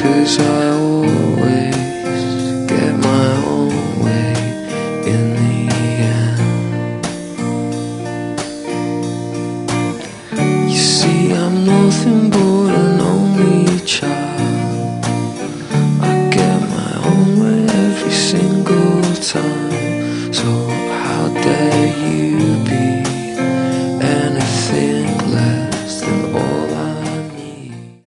'cause I always get my own way in the end. You see, I'm nothing but an only child. I get my own way every single time. So how dare you